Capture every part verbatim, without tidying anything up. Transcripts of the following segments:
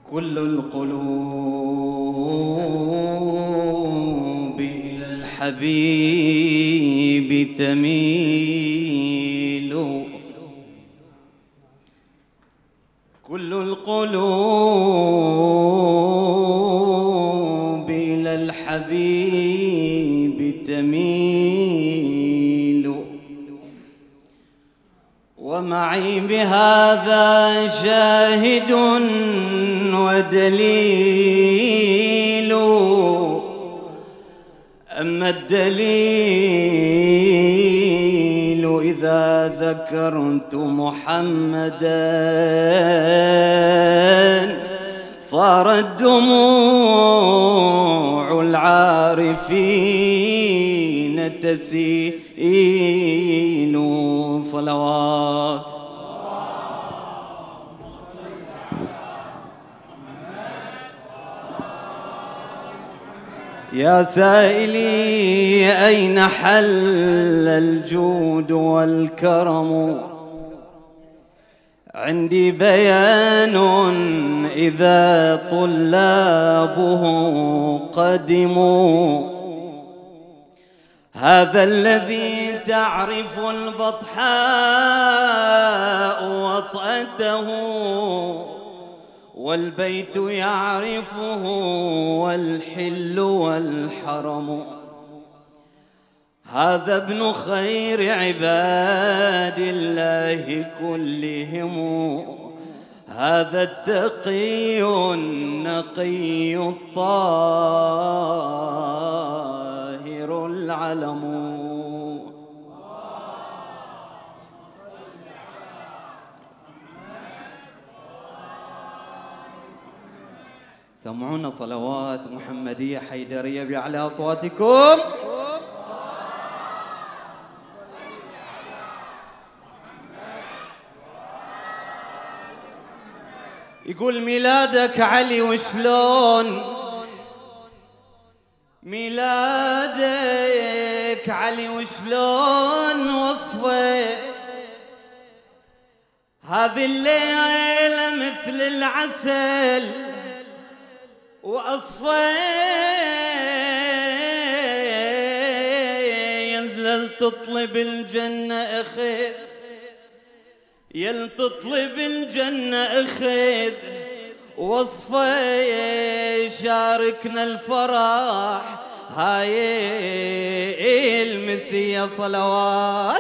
كل القلوب إلى الحبيب تميل، كل القلوب إلى الحبيب تميل، ومعي بهذا شاهد ودليل، أما الدليل إذا ذكرت محمدا صارت دموع العارفين تسيل. صلوات يا سائلي أين حل الجود والكرم؟ عندي بيان إذا طلابه قدموا، هذا الذي تعرف البطحاء وطأته والبيت يعرفه والحل والحرم، هذا ابن خير عباد الله كلهم، هذا التقي النقي الطاهر العلم. سمعونا صلوات محمدية حيدرية بأعلى أصواتكم. يقول ميلادك علي وشلون، ميلادك علي وشلون وصفه، هذه الليلة مثل العسل وأصفى ينزل تطلب الجنة أخذ، يل تطلب الجنة أخذ وصفى شاركنا الفرح هاي المسية. صلوات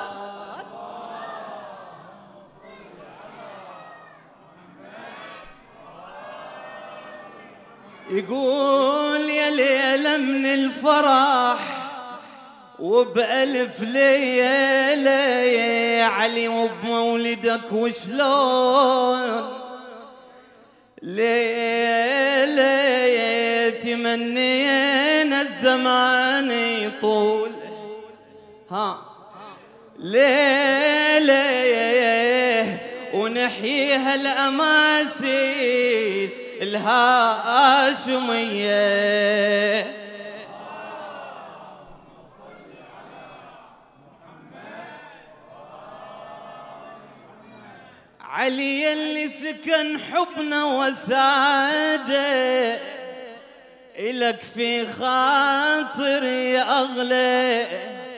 يقول يا ليلة من الفرح وبألف ليلة علي وبمولدك وشلون، ليلة تمنينا الزمان يطول، ها ليلة ونحييها الأماسي الهاشمية. علي اللي سكن حبنا وساده إلك في خاطري أغلى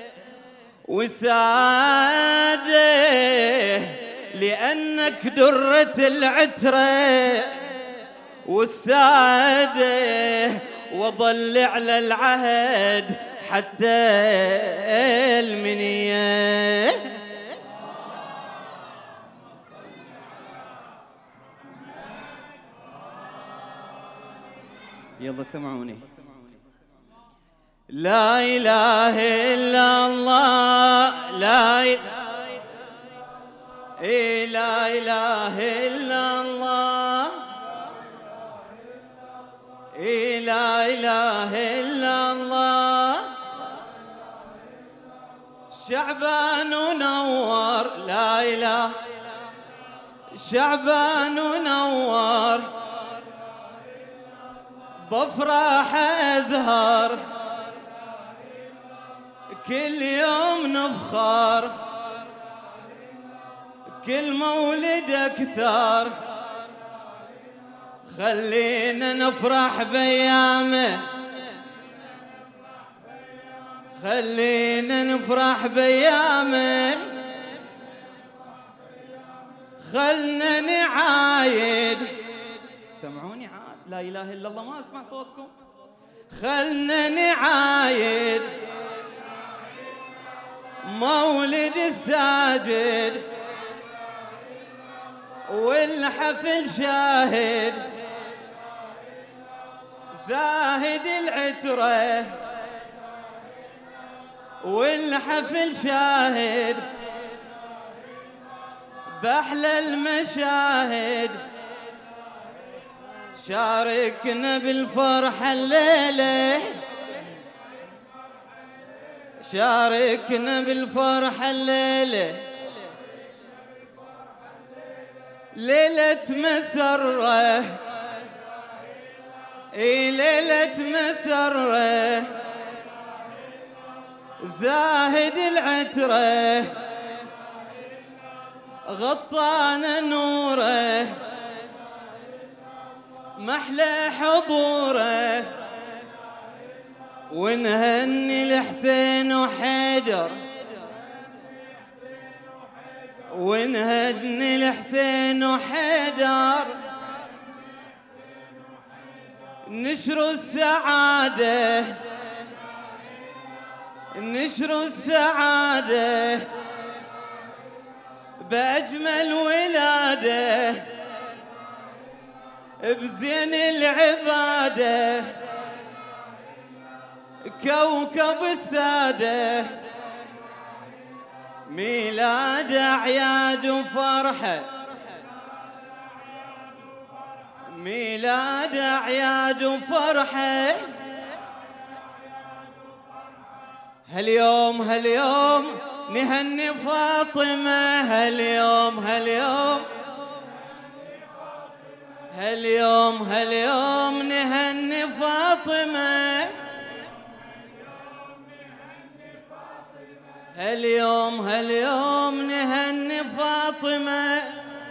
وساده، لأنك درة العترة والسادة، وظل على العهد حتى المنية. يلا سمعوني. لا إله إلا الله، لا إله لا إله إلا الله، لا إله إلا الله، شعبان ونور، لا إله شعبان ونور، بفرح أزهر كل يوم نفخر، كل مولد أكثر، خلينا نفرح بأيامه، خلينا نفرح بأيامه، خلنا نعايد. سمعوني عاد، لا إله إلا الله، ما أسمع صوتكم. خلنا نعايد مولد الساجد والحفل شاهد، زاهد العترة والحفل شاهد، بأحلى المشاهد شاركنا بالفرحة الليلة، شاركنا بالفرحة الليلة، ليلة مسرة، اي ليلة مسرة، زاهد العترة غطانا نوره، محلى حضوره، ونهني الحسين وحيدر، ونهني الحسين وحيدر، نشر السعادة، نشر السعادة بأجمل ولادة، بزين العبادة، كوكب السادة، ميلاد أعياد وفرحة، ميلاد أعياد وفرحة. هاليوم هاليوم نهني فاطمة، هاليوم هاليوم هاليوم هاليوم نهني فاطمة، هاليوم هاليوم نهني فاطمة،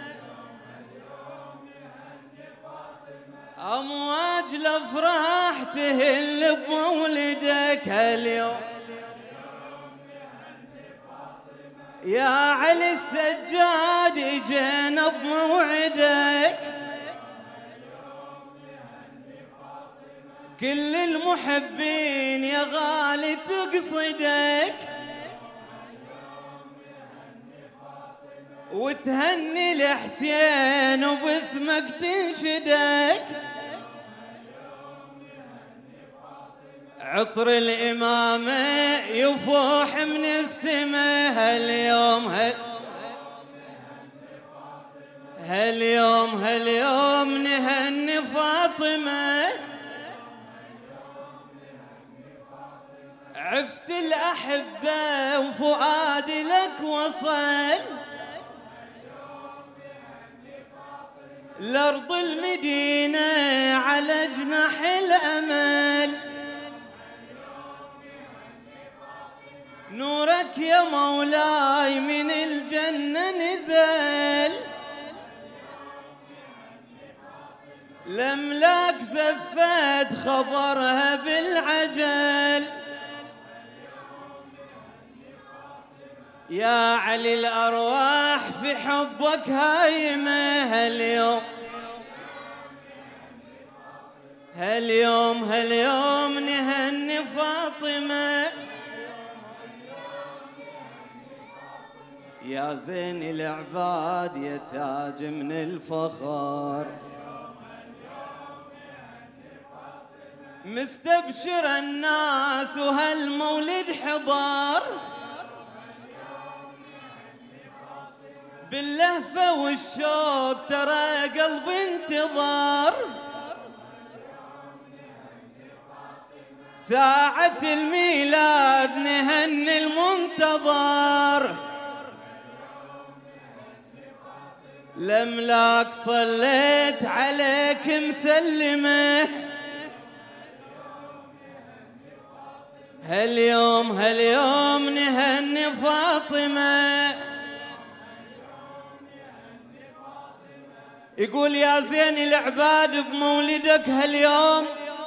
أمواج الأفراح تهل بمولدك، هاليوم يا علي السجاد جينا بموعدك، كل المحبين يا غالي تقصدك، وتهني الحسين وباسمك تنشدك، عطر الإمامة يفوح من السماء، هاليوم هال هاليوم هاليوم نهني فاطمة، عفت الأحبة وفؤادي لك وصل، لأرض المدينة على جناح الأمل، نورك يا مولاي من الجنة نزل، الأملاك زفت خبرها بالعجل، يا علي الأرواح في حبك هايمة، هاليوم هاليوم هاليوم نهني فاطمة، يا زين العباد يا تاج من الفخر، مستبشر الناس وهالمولد حضار، باللهفة والشوق ترى قلبي انتظار، ساعة الميلاد نهني المنتظر، الأملاك صليت عليك مسلمة، هاليوم هاليوم نهني فاطمة، يقول يا زين العباد بمولدك هاليوم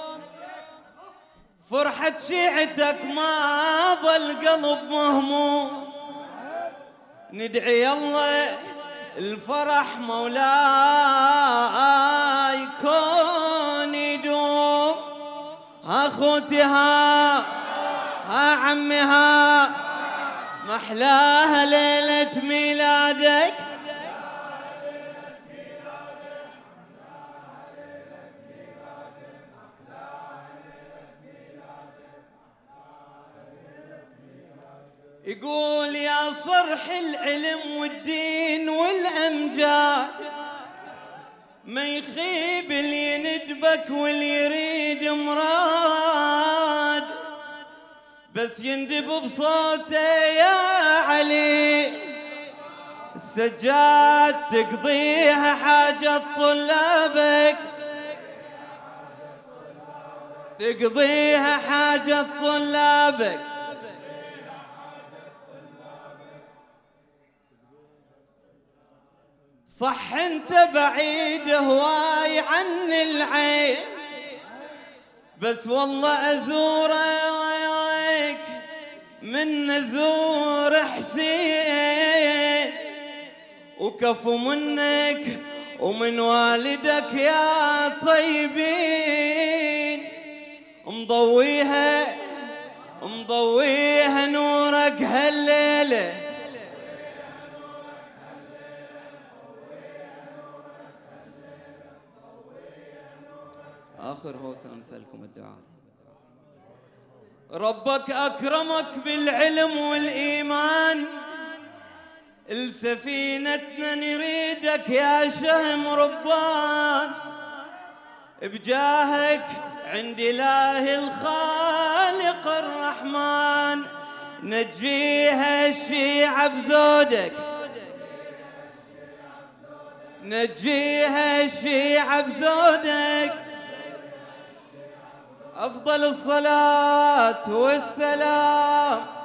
فرحة شيعتك ما ظل قلب مهموم، ندعي الله الفرح مولاي يكون يدوم. ها خوتي ها ها عمي ها محلاها ليلة ميلادك، يقول يا صرح العلم والدين والأمجاد ما يخيب اللي يندبك واللي يريد مراد، بس يندب بصوته يا علي السجاد تقضيها حاجة طلابك، تقضيها حاجة طلابك. صح انت بعيد هواي عن العين بس والله ازورك من نزور حسين، وكفو منك ومن والدك يا طيبين، مضويها مضويها نورك هالليله. آخر هوسة نسألكم الدعاء. ربك أكرمك بالعلم والإيمان، السفينتنا نريدك يا شهم ربان، بجاهك عند إله الخالق الرحمن نجيها الشيعة بزودك، نجيها الشيعة بزودك. أفضل الصلاة والسلام